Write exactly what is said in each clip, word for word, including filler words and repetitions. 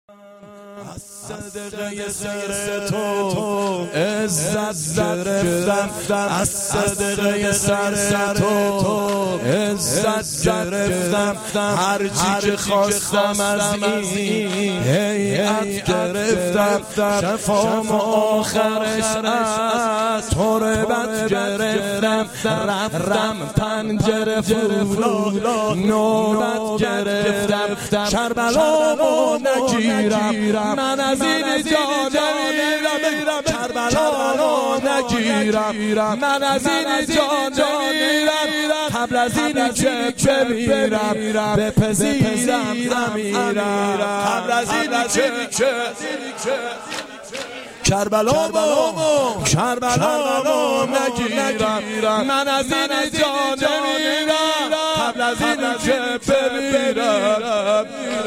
از صدقه سر تو عزت گرفتم، از صدقه سر تو عزت گرفتم. هر چی که خواستم از این هیئت گرفتم، شفام آخرش از تربت گرفتم. رفتم پنجره فولا نوبت گرفتم، کربلامو نگیرم من از این جا نمیرم، کربلامو نگیرم من از این جا نمیرم. قبل از این که بمیرم بپذیرم امیرم، قبل از این که کربلامو کربلامو نگیرم من از این جا نمیرم. قبل از این که بمیرم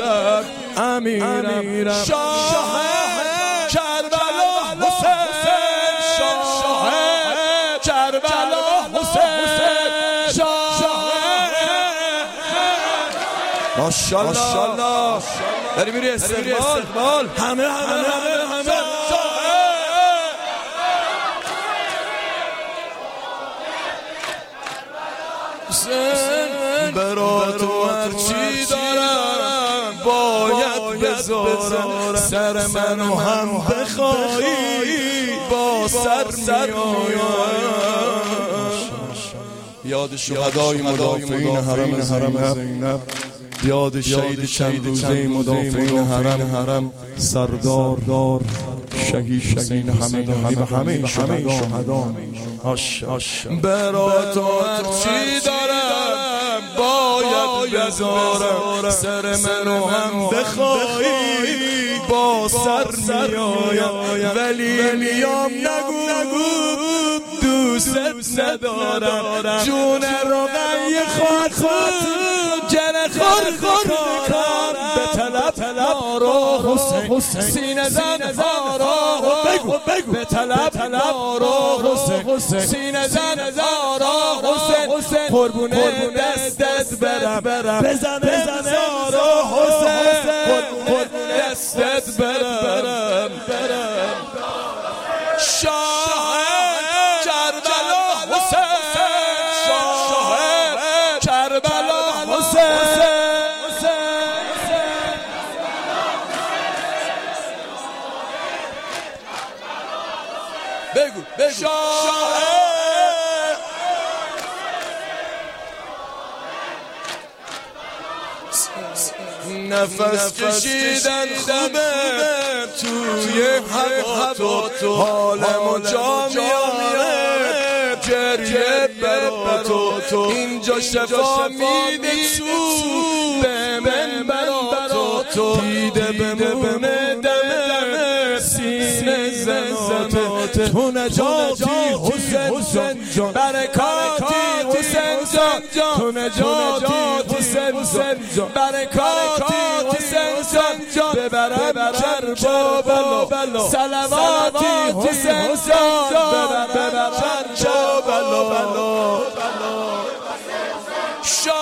امیرم. شاه کربلا حسین، شاه کربلا حسین، شاه ماشاءالله. داری میری استقبال همه همه همه حسین. برا تو هرچی دارم باید بذارم، سر منو هم بخوایی با سر میایم. یاد شهدای مدافعین حرم زینب، یاد شهید چند روزه مدافعین حرم حرم سردار دار شهید حسین همدانی و همه شهدان. برا تو هرچی دارم باید بذارم، سر منو هم بخوایی با سر میایم. ولی میام نگو دوست ندارم، جون روغن خود خود جن خور خور به طلب نارو حسین، سینه زن زارا بگو بگو به طلب نارو حسین، سینه زن زارا حسین. قربون دستت برم بزن زارا حسین، قربون دستت برم. شاه کربلا حسین، شاه کربلا حسین. بگو بگو شاه نفس کشیدن خوبه توی هوا، تو حالمو جا میاره گریه بر تو. اینجا شفا میده تو به من برا تو، دیده بمونه دم سینه زنات. تو نجاتی حسین جان، برکاتی حسین جان، تو نجاتی حسین جان، برکاتی حسین جان. ببرم کربلا صلواتی حسین جان، ببرم کربلا.